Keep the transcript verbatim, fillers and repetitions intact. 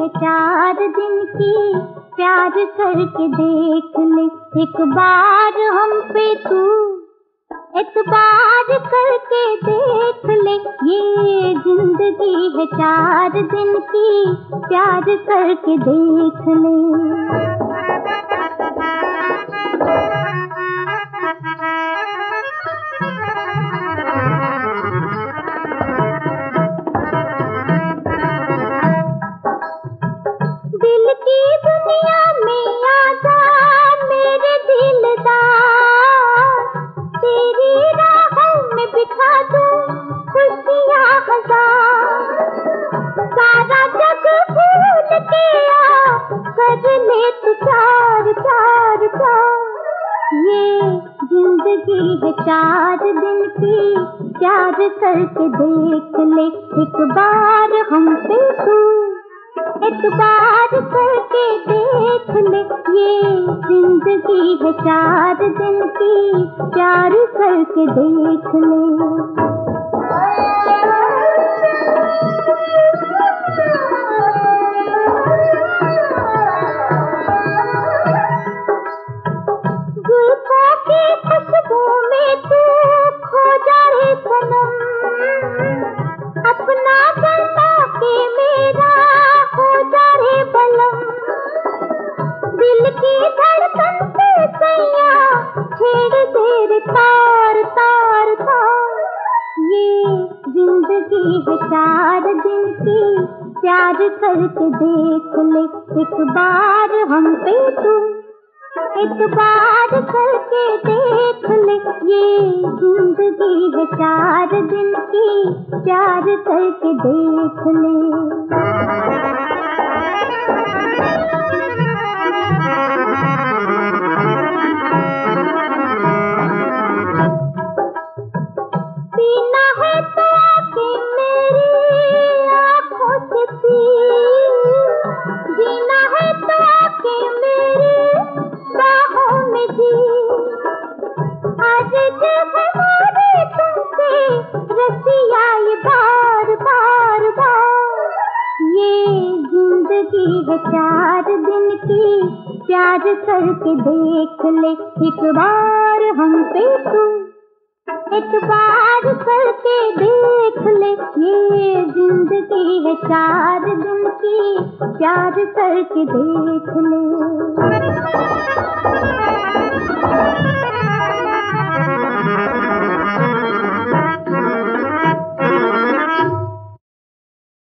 है चार दिन की, प्यार करके देख ले एक बार हम पे तू, एतबार करके देख ले। ये जिंदगी है चार दिन की, प्यार करके देख ले। दिल की दुनिया में आजा मेरे दिलदार, तेरी राहों में बिठा दूं खुशियाँ हजार। सारा जग भूल के आ कर ले तू प्यार प्यार प्यार। ये जिंदगी है चार दिन की, प्यार करके देख ले एक बार हम पे तू, एतबार करके देख ले। ये जिंदगी है चार दिन की, प्यार करके देख ले। जुल्फों की खुशबू में तू खो जाए सनम, अपना बना के मेरा हो जाए बलम। दिल की धड़कन पे सैया छेड़ दे रे तार तार तार। ये जिंदगी है चार दिन की, प्यार करके देख ले एक बार हम पे तू, एतबार करके देख ले। ये जिंदगी है चार दिन की, प्यार करके देख ले। पीना है तो आके मेरी आँखों से पी, जीना है तो आके मेरी बाहों में जी। आज जो हमारे तुमसे रसिया ये बार बार बार। ये जिंदगी है चार दिन की, प्यार करके देख ले एक बार हम पे तू, एतबार करके देख ले। ये जिंदगी है चार दिन की, प्यार करके देख ले।